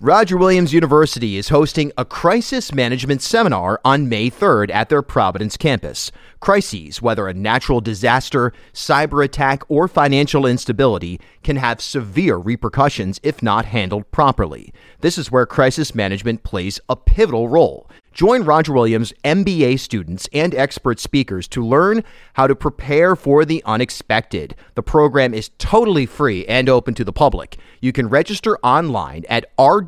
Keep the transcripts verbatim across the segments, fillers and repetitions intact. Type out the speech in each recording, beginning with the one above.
Roger Williams University is hosting a crisis management seminar on May third at their Providence campus. Crises, whether a natural disaster, cyber attack, or financial instability, can have severe repercussions if not handled properly. This is where crisis management plays a pivotal role. Join Roger Williams M B A students and expert speakers to learn how to prepare for the unexpected. The program is totally free and open to the public. You can register online at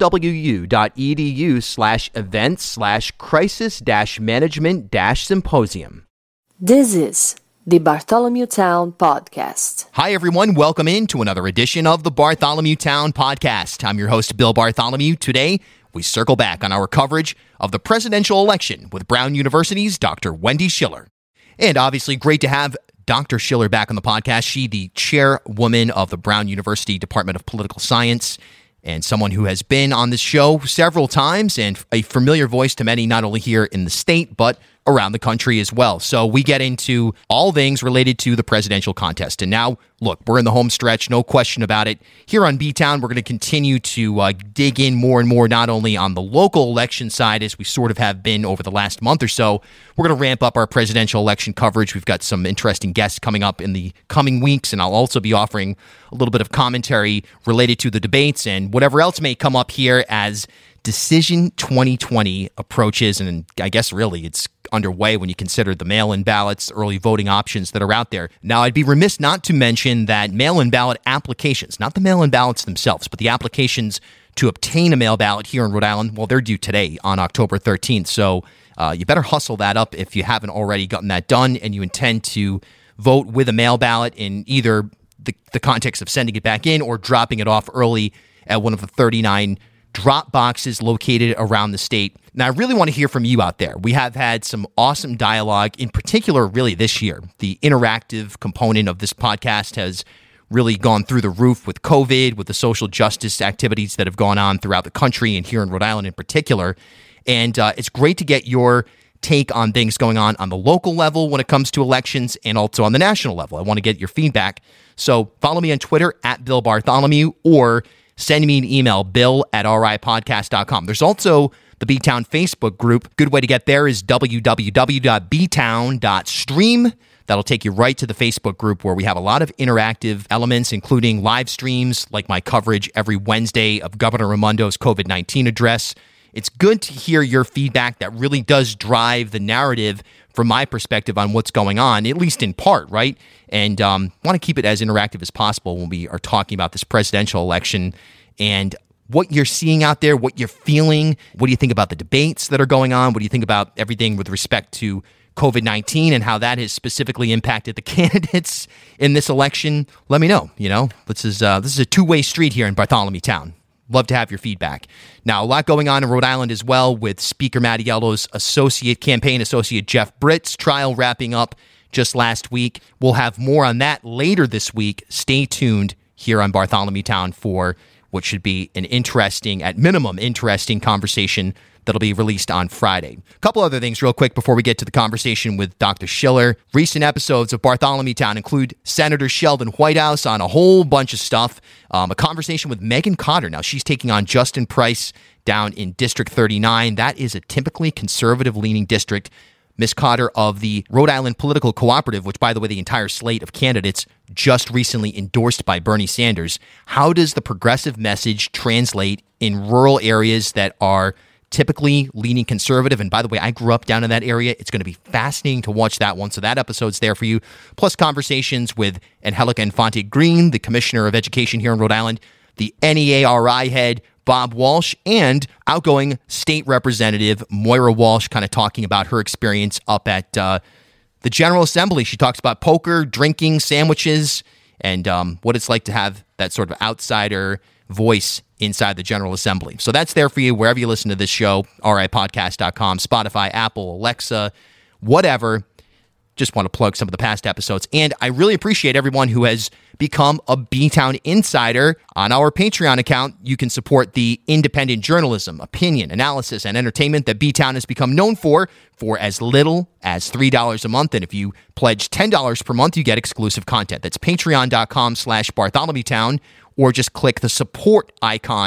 rwu.edu slash events slash crisis dash management dash symposium. This is the Bartholomew Town Podcast. Hi, everyone. Welcome in to another edition of the Bartholomew Town Podcast. I'm your host, Bill Bartholomew. Today, we circle back on our coverage of the presidential election with Brown University's Doctor Wendy Schiller. And obviously, great to have Doctor Schiller back on the podcast. She, the chairwoman of the Brown University Department of Political Science, and someone who has been on this show several times and a familiar voice to many, not only here in the state, but around the country as well. So we get into all things related to the presidential contest. And now, look, we're in the home stretch, no question about it. Here on B-Town, we're going to continue to uh, dig in more and more, not only on the local election side, as we sort of have been over the last month or so. We're going to ramp up our presidential election coverage. We've got some interesting guests coming up in the coming weeks, and I'll also be offering a little bit of commentary related to the debates and whatever else may come up here as Decision twenty twenty approaches, and I guess really it's underway when you consider the mail-in ballots, early voting options that are out there. Now, I'd be remiss not to mention that mail-in ballot applications, not the mail-in ballots themselves, but the applications to obtain a mail ballot here in Rhode Island, well, they're due today on October thirteenth. So uh, you better hustle that up if you haven't already gotten that done and you intend to vote with a mail ballot in either the, the context of sending it back in or dropping it off early at one of the thirty-nine drop boxes located around the state. Now, I really want to hear from you out there. We have had some awesome dialogue, in particular, really this year. The interactive component of this podcast has really gone through the roof with COVID, with the social justice activities that have gone on throughout the country and here in Rhode Island in particular. And uh, it's great to get your take on things going on on the local level when it comes to elections and also on the national level. I want to get your feedback. So follow me on Twitter at Bill Bartholomew or send me an email, bill at r i podcast dot com. There's also the B-Town Facebook group. Good way to get there is w w w dot b town dot stream. That'll take you right to the Facebook group where we have a lot of interactive elements, including live streams like my coverage every Wednesday of Governor Raimondo's COVID nineteen address. It's good to hear your feedback. That really does drive the narrative from my perspective on what's going on, at least in part, right? And um, want to keep it as interactive as possible when we are talking about this presidential election and what you're seeing out there, what you're feeling. What do you think about the debates that are going on? What do you think about everything with respect to COVID nineteen and how that has specifically impacted the candidates in this election? Let me know. You know, this is uh, this is a two-way street here in Bartholomew Town. Love to have your feedback. Now, a lot going on in Rhode Island as well with Speaker Mattiello's associate campaign associate Jeff Britt's trial wrapping up just last week. We'll have more on that later this week. Stay tuned here on Bartholomew Town for what should be an interesting, at minimum, interesting conversation that'll be released on Friday. A couple other things real quick before we get to the conversation with Doctor Schiller. Recent episodes of Bartholomew Town include Senator Sheldon Whitehouse on a whole bunch of stuff. Um, a conversation with Megan Cotter. Now, she's taking on Justin Price down in District thirty-nine. That is a typically conservative-leaning district. Miz Cotter of the Rhode Island Political Cooperative, which, by the way, the entire slate of candidates just recently endorsed by Bernie Sanders. How does the progressive message translate in rural areas that are typically leaning conservative? And by the way, I grew up down in that area. It's going to be fascinating to watch that one. So that episode's there for you. Plus conversations with Angelica Infante Green, the Commissioner of Education here in Rhode Island, the N E A R I head, Bob Walsh, and outgoing state representative Moira Walsh, kind of talking about her experience up at uh, the General Assembly. She talks about poker, drinking, sandwiches, and um, what it's like to have that sort of outsider voice inside the General Assembly. So that's there for you wherever you listen to this show, r i podcast dot com, Spotify, Apple, Alexa, whatever. Just want to plug some of the past episodes. And I really appreciate everyone who has become a B-Town insider. On our Patreon account, you can support the independent journalism, opinion, analysis, and entertainment that B-Town has become known for, for as little as three dollars a month. And if you pledge ten dollars per month, you get exclusive content. That's patreon dot com slash Bartholomew Town, or just click the support icon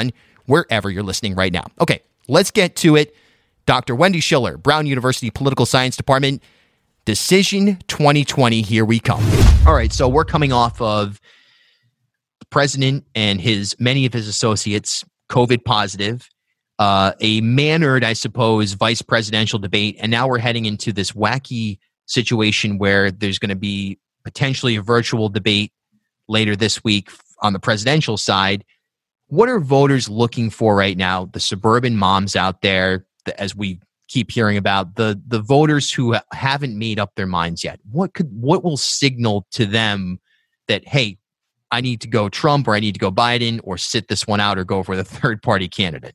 wherever you're listening right now. Okay, let's get to it. Doctor Wendy Schiller, Brown University Political Science Department, Decision twenty twenty, here we come. All right, so we're coming off of the president and his many of his associates COVID positive, uh, a mannered, I suppose, vice presidential debate, and now we're heading into this wacky situation where there's going to be potentially a virtual debate later this week on the presidential side. What are voters looking for right now? The suburban moms out there, the, as we keep hearing about, the the voters who haven't made up their minds yet. What could what will signal to them that, hey, I need to go Trump or I need to go Biden or sit this one out or go for the third party candidate?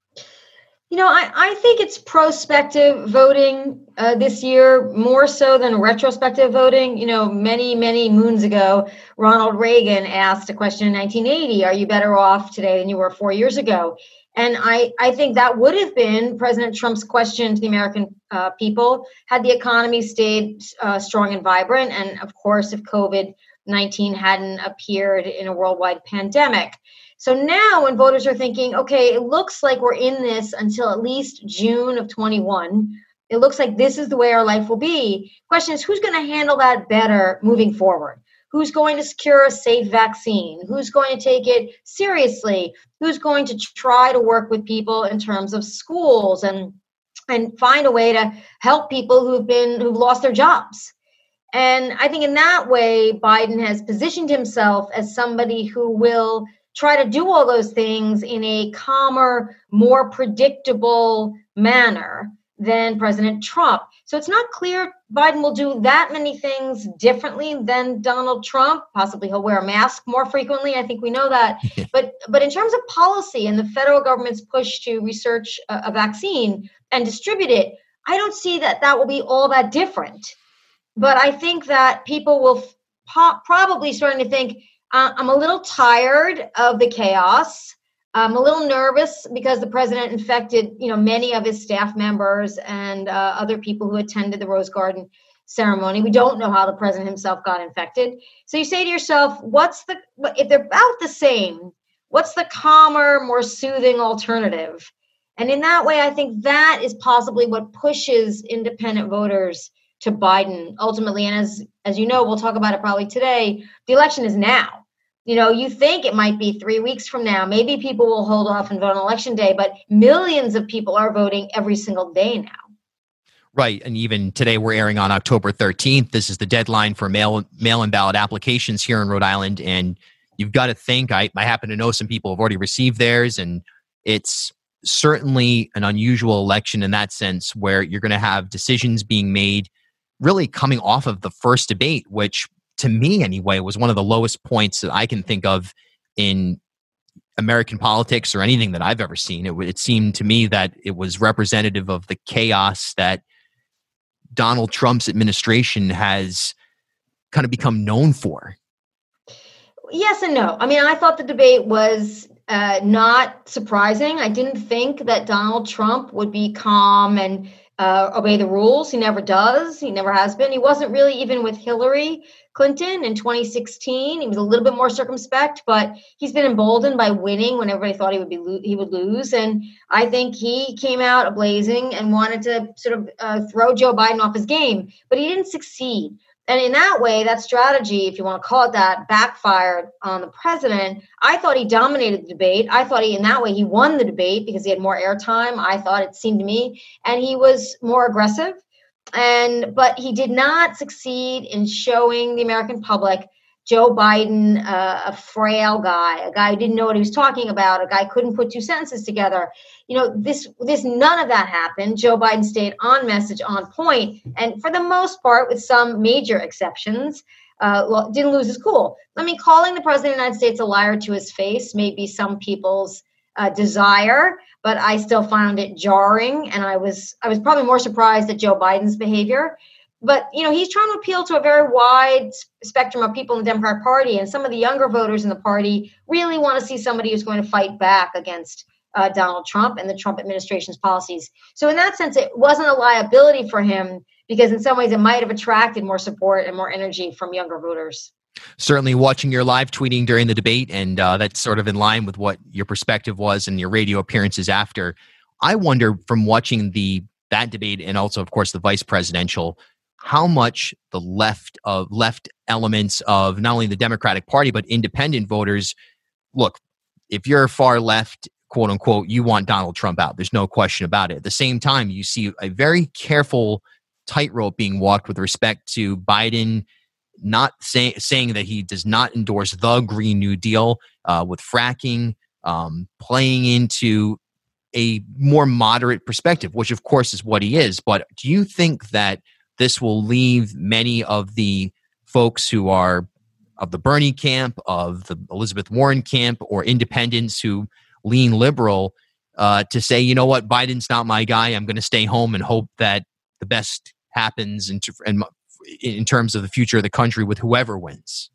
You know, I, I think it's prospective voting uh, this year more so than retrospective voting. You know, many, many moons ago, Ronald Reagan asked a question in nineteen eighty, are you better off today than you were four years ago? And I, I think that would have been President Trump's question to the American uh, people had the economy stayed uh, strong and vibrant. And of course, if COVID nineteen hadn't appeared in a worldwide pandemic. So now when voters are thinking, okay, it looks like we're in this until at least June of twenty-one, it looks like this is the way our life will be. Question is, who's going to handle that better moving forward? Who's going to secure a safe vaccine? Who's going to take it seriously? Who's going to try to work with people in terms of schools and and find a way to help people who've been who've lost their jobs? And I think in that way, Biden has positioned himself as somebody who will try to do all those things in a calmer, more predictable manner than President Trump. So it's not clear Biden will do that many things differently than Donald Trump. Possibly he'll wear a mask more frequently. I think we know that. But but in terms of policy and the federal government's push to research a, a vaccine and distribute it, I don't see that that will be all that different. But I think that people will po- probably starting to think, uh, I'm a little tired of the chaos. I'm a little nervous because the president infected, you know, many of his staff members and uh, other people who attended the Rose Garden ceremony. We don't know how the president himself got infected. So you say to yourself, what's the, if they're about the same, what's the calmer, more soothing alternative? And in that way, I think that is possibly what pushes independent voters to Biden ultimately. And as, as you know, we'll talk about it probably today, the election is now. You know, you think it might be three weeks from now. Maybe people will hold off and vote on election day, but millions of people are voting every single day now. Right. And even today we're airing on October thirteenth. This is the deadline for mail, mail-in ballot applications here in Rhode Island. And you've got to think, I, I happen to know some people have already received theirs. And it's certainly an unusual election in that sense where you're going to have decisions being made really coming off of the first debate, which to me anyway was one of the lowest points that I can think of in American politics or anything that I've ever seen. It, it seemed to me that it was representative of the chaos that Donald Trump's administration has kind of become known for. Yes and no. I mean, I thought the debate was uh, not surprising. I didn't think that Donald Trump would be calm and uh, obey the rules. He never does. He never has been. He wasn't really even with Hillary Clinton in twenty sixteen. He was a little bit more circumspect, but he's been emboldened by winning when everybody thought he would be lo- he would lose. And I think he came out ablazing and wanted to sort of uh, throw Joe Biden off his game, but he didn't succeed. And in that way, that strategy, if you want to call it that, backfired on the president. I thought he dominated the debate. I thought he, in that way, he won the debate because he had more airtime. I thought it seemed to me, and he was more aggressive. And but he did not succeed in showing the American public Joe Biden, uh, a frail guy, a guy who didn't know what he was talking about, a guy who couldn't put two sentences together. You know, this, this, none of that happened. Joe Biden stayed on message, on point, and for the most part, with some major exceptions, uh, didn't lose his cool. I mean, calling the president of the United States a liar to his face may be some people's uh, desire, but I still found it jarring, and I was, I was probably more surprised at Joe Biden's behavior. But, you know, he's trying to appeal to a very wide spectrum of people in the Democratic Party. And some of the younger voters in the party really want to see somebody who's going to fight back against uh, Donald Trump and the Trump administration's policies. So in that sense, it wasn't a liability for him because in some ways it might have attracted more support and more energy from younger voters. Certainly watching your live tweeting during the debate, and uh, that's sort of in line with what your perspective was and your radio appearances after. I wonder, from watching the that debate and also, of course, the vice presidential, how much the left of left elements of not only the Democratic Party but independent voters, look, if you're far left, quote unquote, you want Donald Trump out. There's no question about it. At the same time, you see a very careful tightrope being walked with respect to Biden not say, saying that he does not endorse the Green New Deal uh, with fracking, um, playing into a more moderate perspective, which of course is what he is. But do you think that this will leave many of the folks who are of the Bernie camp, of the Elizabeth Warren camp, or independents who lean liberal uh, to say, you know what, Biden's not my guy. I'm going to stay home and hope that the best happens in, in, in terms of the future of the country with whoever wins?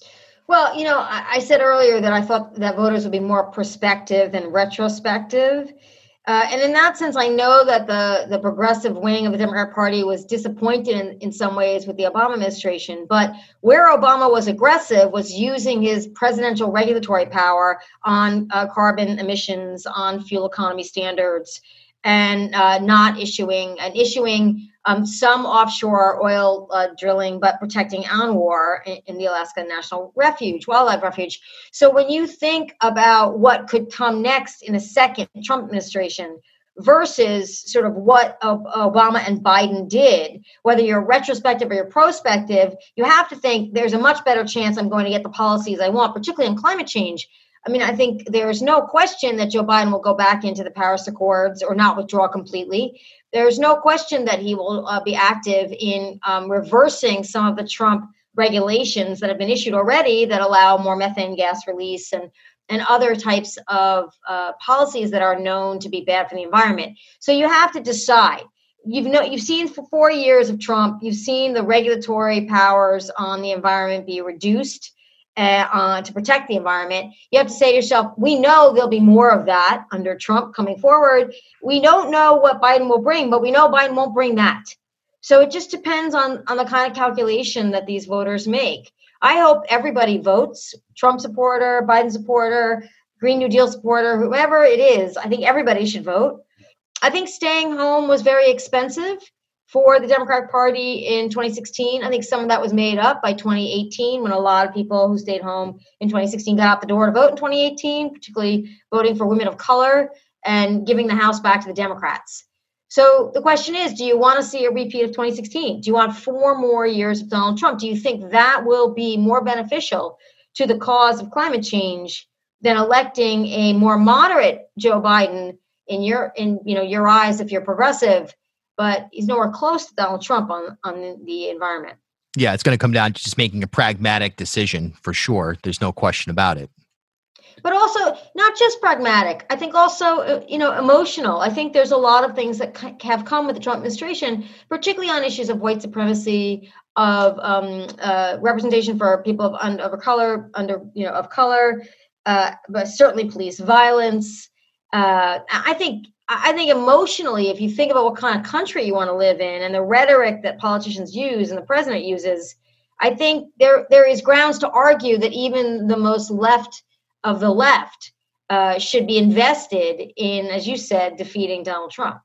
Well, you know, I, I said earlier that I thought that voters would be more prospective than retrospective. Uh, and in that sense, I know that the, the progressive wing of the Democratic Party was disappointed in, in some ways with the Obama administration. But where Obama was aggressive was using his presidential regulatory power on uh, carbon emissions, on fuel economy standards, and uh, not issuing and issuing um, some offshore oil uh, drilling, but protecting ANWR in, in the Alaska National Refuge, Wildlife Refuge. So when you think about what could come next in a second Trump administration versus sort of what Obama and Biden did, whether you're retrospective or you're prospective, you have to think there's a much better chance I'm going to get the policies I want, particularly on climate change. I mean, I think there's no question that Joe Biden will go back into the Paris Accords or not withdraw completely. There's no question that he will uh, be active in um, reversing some of the Trump regulations that have been issued already that allow more methane gas release and, and other types of uh, policies that are known to be bad for the environment. So you have to decide. You've know, you've seen for four years of Trump, you've seen the regulatory powers on the environment be reduced Uh, uh, to protect the environment. You have to say to yourself, we know there'll be more of that under Trump coming forward. We don't know what Biden will bring, but we know Biden won't bring that. So it just depends on, on the kind of calculation that these voters make. I hope everybody votes, Trump supporter, Biden supporter, Green New Deal supporter, whoever it is. I think everybody should vote. I think staying home was very expensive for the Democratic Party in twenty sixteen. I think some of that was made up by twenty eighteen, when a lot of people who stayed home in twenty sixteen got out the door to vote in twenty eighteen, particularly voting for women of color and giving the House back to the Democrats. So the question is, do you want to see a repeat of twenty sixteen? Do you want four more years of Donald Trump? Do you think that will be more beneficial to the cause of climate change than electing a more moderate Joe Biden in your, in you know, your eyes if you're progressive? But he's nowhere close to Donald Trump on, on the environment. Yeah, it's going to come down to just making a pragmatic decision for sure. There's no question about it. But also not just pragmatic. I think also, you know, emotional. I think there's a lot of things that have come with the Trump administration, particularly on issues of white supremacy, of um, uh, representation for people of, un- of color, under you know of color, uh, but certainly police violence. Uh, I think. I think emotionally, if you think about what kind of country you want to live in and the rhetoric that politicians use and the president uses, I think there there is grounds to argue that even the most left of the left uh, should be invested in, as you said, defeating Donald Trump.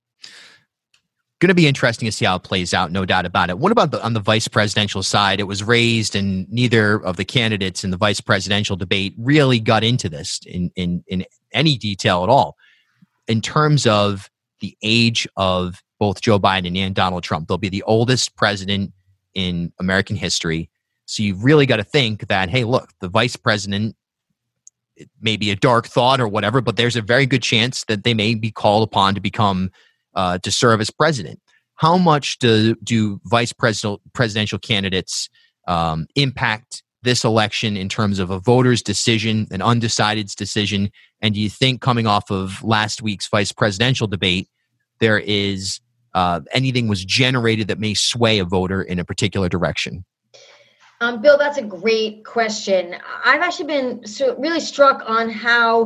Going to be interesting to see how it plays out, no doubt about it. What about the, on the vice presidential side? It was raised, and neither of the candidates in the vice presidential debate really got into this in in, in any detail at all. In terms of the age of both Joe Biden and Donald Trump, they'll be the oldest president in American history. So you've really got to think that, hey, look, the vice president, it may be a dark thought or whatever, but there's a very good chance that they may be called upon to become, uh, to serve as president. How much do, do vice presidential, presidential candidates um, impact this election in terms of a voter's decision, an undecided's decision? And do you think coming off of last week's vice presidential debate, there is uh, anything was generated that may sway a voter in a particular direction? Um, Bill, that's a great question. I've actually been so really struck on how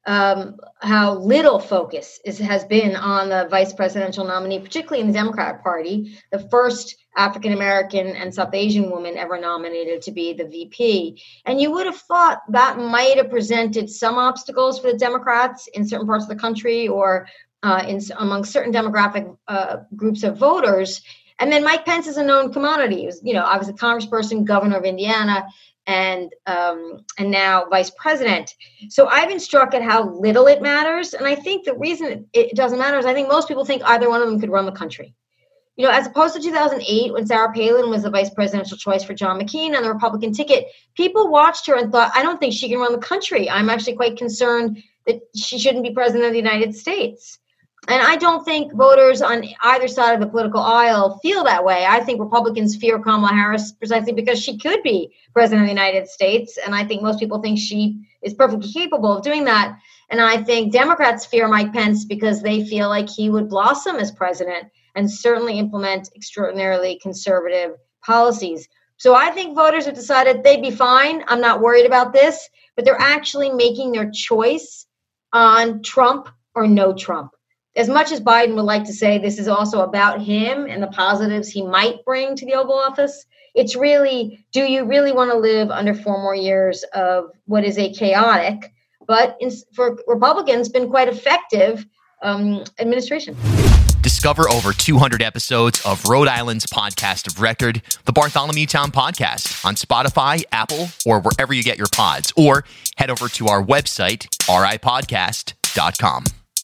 um, how little focus is, has been on the vice presidential nominee, particularly in the Democratic Party, the first African-American and South Asian woman ever nominated to be the V P. And you would have thought that might have presented some obstacles for the Democrats in certain parts of the country or uh, in among certain demographic uh, groups of voters. And then Mike Pence is a known commodity. He was, you know, I was a congressperson, governor of Indiana, and um, and now vice president. So I've been struck at how little it matters. And I think the reason it doesn't matter is I think most people think either one of them could run the country. You know, as opposed to two thousand eight, when Sarah Palin was the vice presidential choice for John McCain on the Republican ticket, people watched her and thought, I don't think she can run the country. I'm actually quite concerned that she shouldn't be president of the United States. And I don't think voters on either side of the political aisle feel that way. I think Republicans fear Kamala Harris precisely because she could be president of the United States. And I think most people think she is perfectly capable of doing that. And I think Democrats fear Mike Pence because they feel like he would blossom as president and certainly implement extraordinarily conservative policies. So I think voters have decided they'd be fine. I'm not worried about this, but they're actually making their choice on Trump or no Trump. As much as Biden would like to say this is also about him and the positives he might bring to the Oval Office, it's really, do you really want to live under four more years of what is a chaotic, but in, for Republicans, been quite effective um, administration? Discover over two hundred episodes of Rhode Island's podcast of record, the Bartholomew Town Podcast, on Spotify, Apple, or wherever you get your pods. Or head over to our website, r i podcast dot com.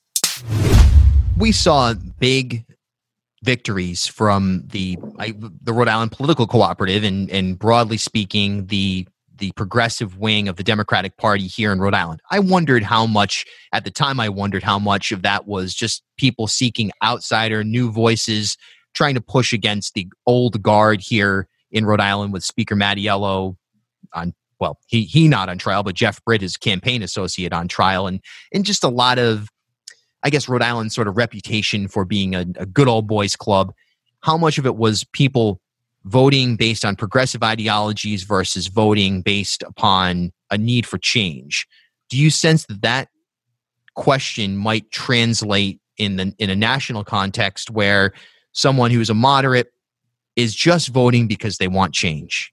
We saw big victories from the I, the Rhode Island Political Cooperative and, and broadly speaking, the the progressive wing of the Democratic Party here in Rhode Island. I wondered how much, at the time I wondered how much of that was just people seeking outsider, new voices, trying to push against the old guard here in Rhode Island with Speaker Mattiello on, well, he he not on trial, but Jeff Britt, his campaign associate, on trial, and and just a lot of, I guess, Rhode Island's sort of reputation for being a, a good old boys club. How much of it was people voting based on progressive ideologies versus voting based upon a need for change? Do you sense that that question might translate in the in a national context where someone who is a moderate is just voting because they want change?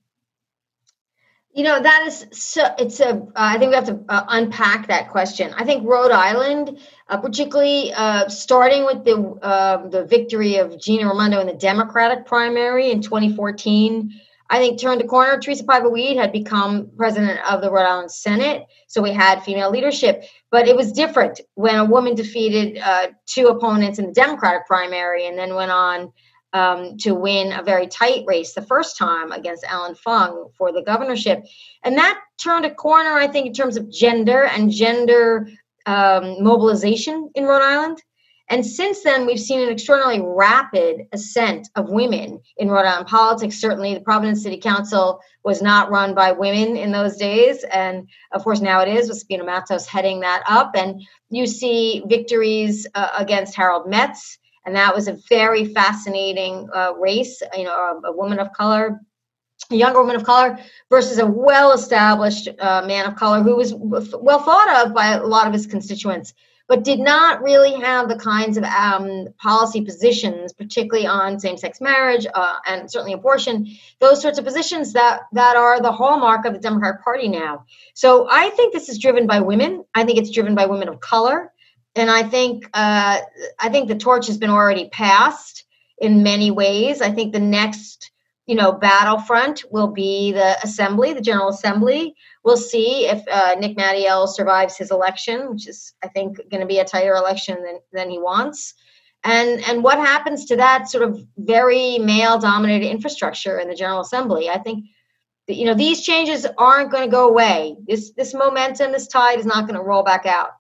You know, that is so, it's a, uh, I think we have to uh, unpack that question. I think Rhode Island, uh, particularly uh, starting with the uh, the victory of Gina Raimondo in the Democratic primary in twenty fourteen, I think turned a corner. Teresa Paiva-Weed had become president of the Rhode Island Senate, so we had female leadership. But it was different when a woman defeated uh, two opponents in the Democratic primary and then went on Um, to win a very tight race the first time against Alan Fung for the governorship. And that turned a corner, I think, in terms of gender and gender um, mobilization in Rhode Island. And since then, we've seen an extraordinarily rapid ascent of women in Rhode Island politics. Certainly, the Providence City Council was not run by women in those days. And of course, now it is, with Spina Matos heading that up. And you see victories uh, against Harold Metz. And that was a very fascinating uh, race, you know, a, a woman of color, a younger woman of color versus a well-established uh, man of color who was well thought of by a lot of his constituents, but did not really have the kinds of um, policy positions, particularly on same-sex marriage uh, and certainly abortion, those sorts of positions that, that are the hallmark of the Democratic Party now. So I think this is driven by women. I think it's driven by women of color. And I think uh, I think the torch has been already passed in many ways. I think the next, you know, battlefront will be the Assembly, the General Assembly. We'll see if uh, Nick Mattiello survives his election, which is, I think, going to be a tighter election than, than he wants. And and what happens to that sort of very male-dominated infrastructure in the General Assembly? I think, that, you know, these changes aren't going to go away. This this momentum, this tide is not going to roll back out.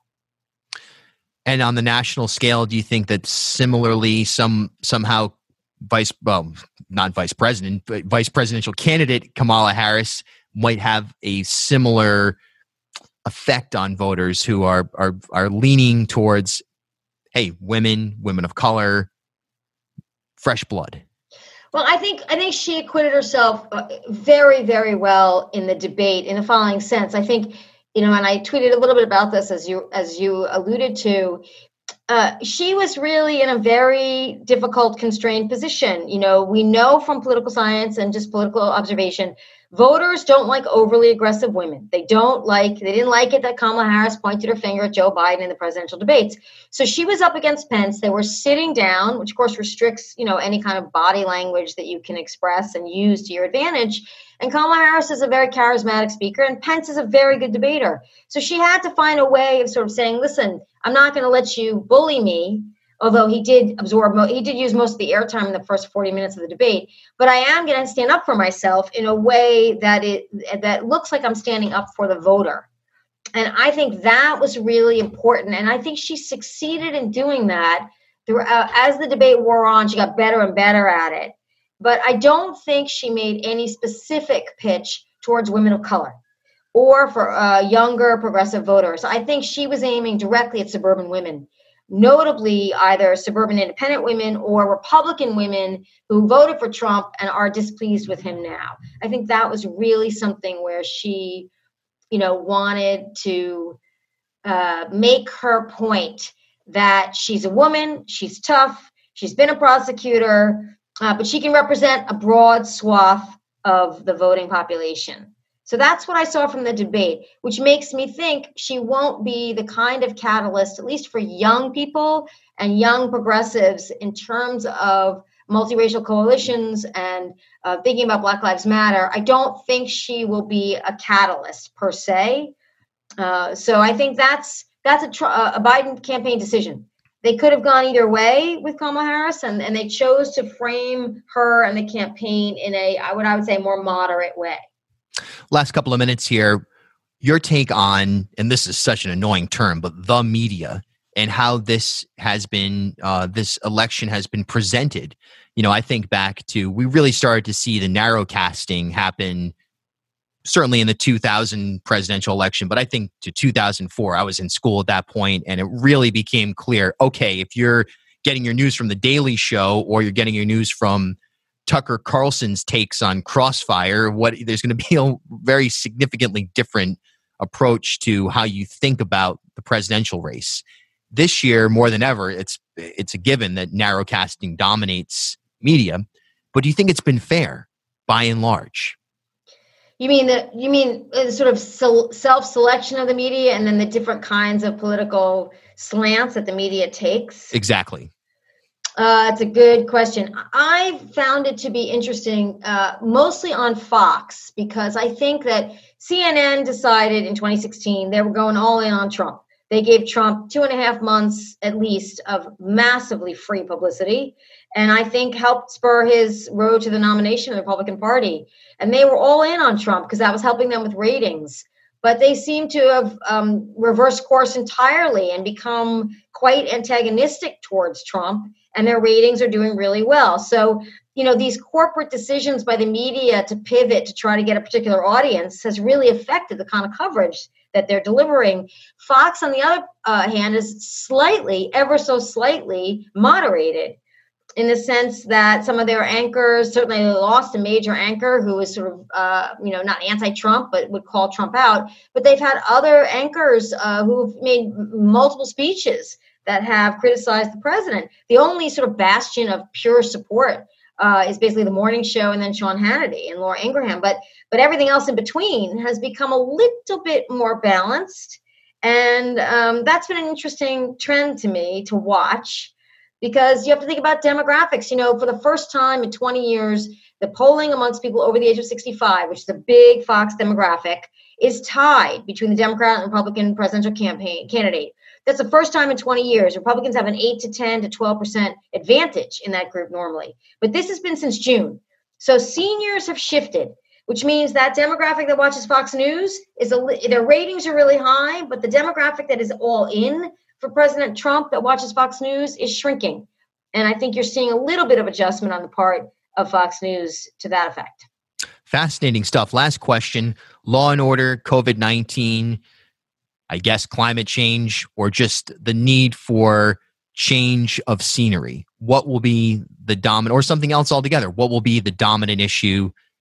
And on the national scale, do you think that similarly, some somehow vice, well, not vice president, but vice presidential candidate Kamala Harris might have a similar effect on voters who are are are leaning towards, hey, women, women of color, fresh blood? Well, I think I think she acquitted herself very, very well in the debate in the following sense. I think you know, and I tweeted a little bit about this as you as you alluded to. Uh, she was really in a very difficult, constrained position. You know, we know from political science and just political observation, voters don't like overly aggressive women. They don't like, they didn't like it that Kamala Harris pointed her finger at Joe Biden in the presidential debates. So she was up against Pence. They were sitting down, which of course restricts, you know, any kind of body language that you can express and use to your advantage. And Kamala Harris is a very charismatic speaker, and Pence is a very good debater. So she had to find a way of sort of saying, listen, I'm not going to let you bully me, although he did absorb, he did use most of the airtime in the first forty minutes of the debate. But I am going to stand up for myself in a way that it that looks like I'm standing up for the voter. And I think that was really important. And I think she succeeded in doing that. Throughout, as the debate wore on, she got better and better at it. But I don't think she made any specific pitch towards women of color or for uh, younger progressive voters. I think she was aiming directly at suburban women, notably either suburban independent women or Republican women who voted for Trump and are displeased with him now. I think that was really something where she, you know, wanted to uh, make her point that she's a woman, she's tough, she's been a prosecutor, uh, but she can represent a broad swath of the voting population. So that's what I saw from the debate, which makes me think she won't be the kind of catalyst, at least for young people and young progressives, in terms of multiracial coalitions and uh, thinking about Black Lives Matter. I don't think she will be a catalyst per se. Uh, so I think that's that's a, tr- a Biden campaign decision. They could have gone either way with Kamala Harris, and, and they chose to frame her and the campaign in a, what I would say, more moderate way. Last couple of minutes here, your take on, and this is such an annoying term, but the media and how this has been, uh, this election has been presented. You know, I think back to, we really started to see the narrowcasting happen certainly in the two thousand presidential election, but I think to two thousand four, I was in school at that point, and it really became clear, okay, if you're getting your news from The Daily Show or you're getting your news from Tucker Carlson's takes on Crossfire, what there's going to be a very significantly different approach to how you think about the presidential race. This year, more than ever, it's it's a given that narrowcasting dominates media. But do you think it's been fair by and large? You mean that you mean the sort of self-selection of the media and then the different kinds of political slants that the media takes? Exactly. Uh, it's a good question. I found it to be interesting, uh, mostly on Fox, because I think that C N N decided in twenty sixteen they were going all in on Trump. They gave Trump two and a half months at least of massively free publicity, and I think helped spur his road to the nomination of the Republican Party. And they were all in on Trump because that was helping them with ratings. But they seem to have um, reversed course entirely and become quite antagonistic towards Trump, and their ratings are doing really well. So, you know, these corporate decisions by the media to pivot to try to get a particular audience has really affected the kind of coverage that they're delivering. Fox, on the other uh, hand, is slightly, ever so slightly moderated, in the sense that some of their anchors, certainly they lost a major anchor who was sort of, uh, you know, not anti-Trump, but would call Trump out. But they've had other anchors uh, who've made multiple speeches that have criticized the president. The only sort of bastion of pure support uh, is basically the morning show and then Sean Hannity and Laura Ingraham. But but everything else in between has become a little bit more balanced. And um, that's been an interesting trend to me to watch, because you have to think about demographics. You know, for the first time in twenty years, the polling amongst people over the age of sixty-five, which is a big Fox demographic, is tied between the Democrat and Republican presidential campaign candidate. That's the first time in twenty years. Republicans have an eight to ten to twelve percent advantage in that group normally. But this has been since June. So seniors have shifted, which means that demographic that watches Fox News, is a, their ratings are really high, but the demographic that is all in for President Trump that watches Fox News is shrinking. And I think you're seeing a little bit of adjustment on the part of Fox News to that effect. Fascinating stuff. Last question, law and order, COVID nineteen, I guess climate change, or just the need for change of scenery. What will be the dominant, or something else altogether? What will be the dominant issue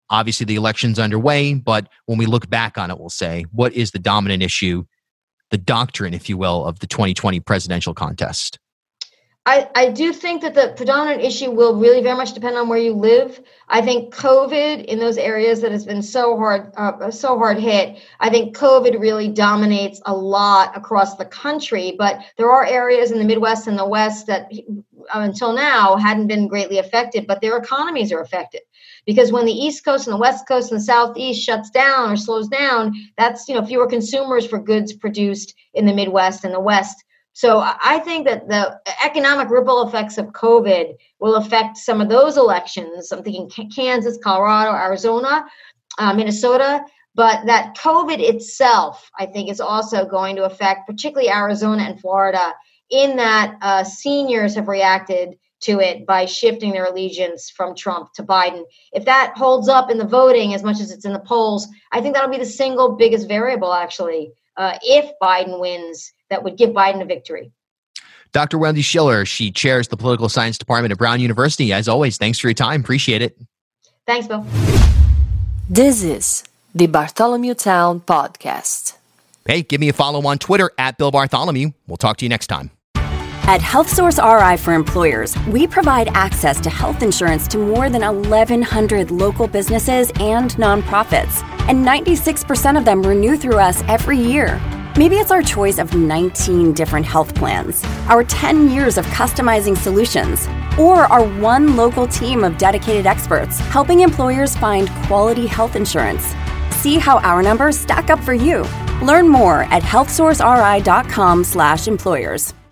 Obviously, the election's underway, but when we look back on it, we'll say, what is the dominant issue, the doctrine, if you will, of the twenty twenty presidential contest? I, I do think that the predominant issue will really very much depend on where you live. I think COVID in those areas that has been so hard, uh, so hard hit, I think COVID really dominates a lot across the country. But there are areas in the Midwest and the West that uh, until now hadn't been greatly affected, but their economies are affected. Because when the East Coast and the West Coast and the Southeast shuts down or slows down, that's, you know, fewer consumers for goods produced in the Midwest and the West. So I think that the economic ripple effects of COVID will affect some of those elections. I'm thinking Kansas, Colorado, Arizona, uh, Minnesota. But that COVID itself, I think, is also going to affect particularly Arizona and Florida, in that uh, seniors have reacted to it by shifting their allegiance from Trump to Biden. If that holds up in the voting as much as it's in the polls, I think that'll be the single biggest variable, actually, uh, if Biden wins, that would give Biden a victory. Doctor Wendy Schiller, she chairs the Political Science Department at Brown University. As always, thanks for your time. Appreciate it. Thanks, Bill. This is the Bartholomew Town Podcast. Hey, give me a follow on Twitter at Bill Bartholomew. We'll talk to you next time. At HealthSource R I for Employers, we provide access to health insurance to more than eleven hundred local businesses and nonprofits, and ninety-six percent of them renew through us every year. Maybe it's our choice of nineteen different health plans, our ten years of customizing solutions, or our one local team of dedicated experts helping employers find quality health insurance. See how our numbers stack up for you. Learn more at health source r i dot com slash employers.